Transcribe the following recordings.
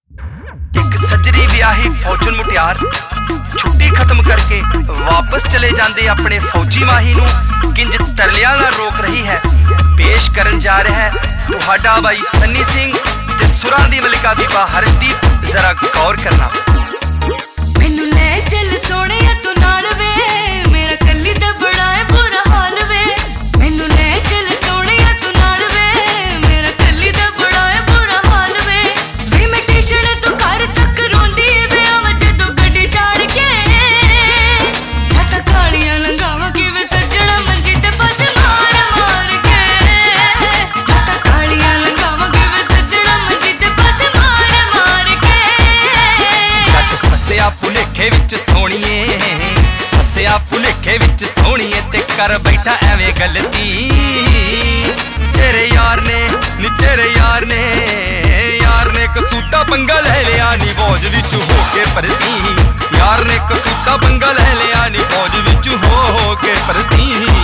एक सजरी ब्याही फौजन मुटियार छुट्टी खत्म करके वापस चले जाते अपने फौजी माही नूं किंज तरलिया ना रोक रही है। पेश करन जा रहा है तुहाडा भाई सन्नी सिंह ते सुरां दी मलिका बीबा हर्षदीप। जरा गौर करना। मैनू ले चल सोहणिया तू नाल वे, मेरा कल्ली दा बड़ा है बुरा हाल वे। मैनू ले चल सोहणिया तू नाल वे, मेरा कल्ली दा बड़ा है बुरा हाल वे। वे मैं टेशन तू घर तक रोंदी वे आवाज तू गड्डी चाड़ के छाता कालियां लंगावा कि वे सज्जणा मंजी ते पास मार मार के। छाता कालियां लंगावा कि वे सज्जणा मंजी ते पास मार मार के। फसिया भुलेखे विच सोहणीए, फसिया भुलेखे विच सोहणीए ते कर बैठा एवें गलती। तेरे यार ने कसूता पंगा ले लिया नी फौज विच हो के भरती। यार ने कसूता पंगा ले लिया नी फौज विच हो के भरती।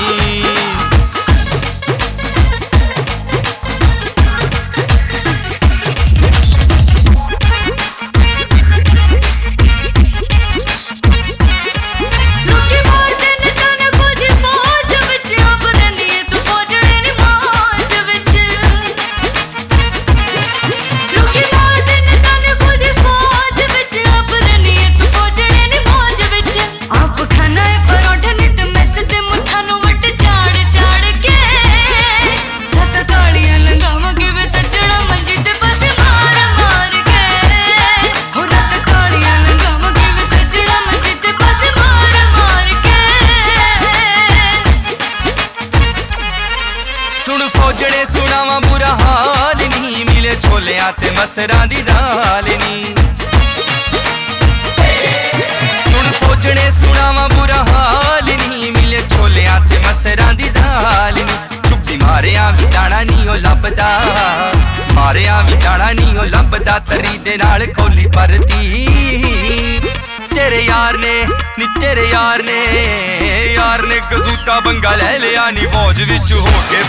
फौजड़े सुनावा बुरा हाल नी, मिले छोलिया ते मसरां दी दाल नी। सुन फौजड़े सुनावा बुरा हाल नी, मिले छोलिया ते मसरां दी दाल नी। चुप्पी मारिया भी दाना नी ओ लभदा, मारिया भी दाना नी ओ लभदा। तरी दे नाल कोली भरती। तेरे यार ने कसूता पंगा ले लिया नी फौज विच हो के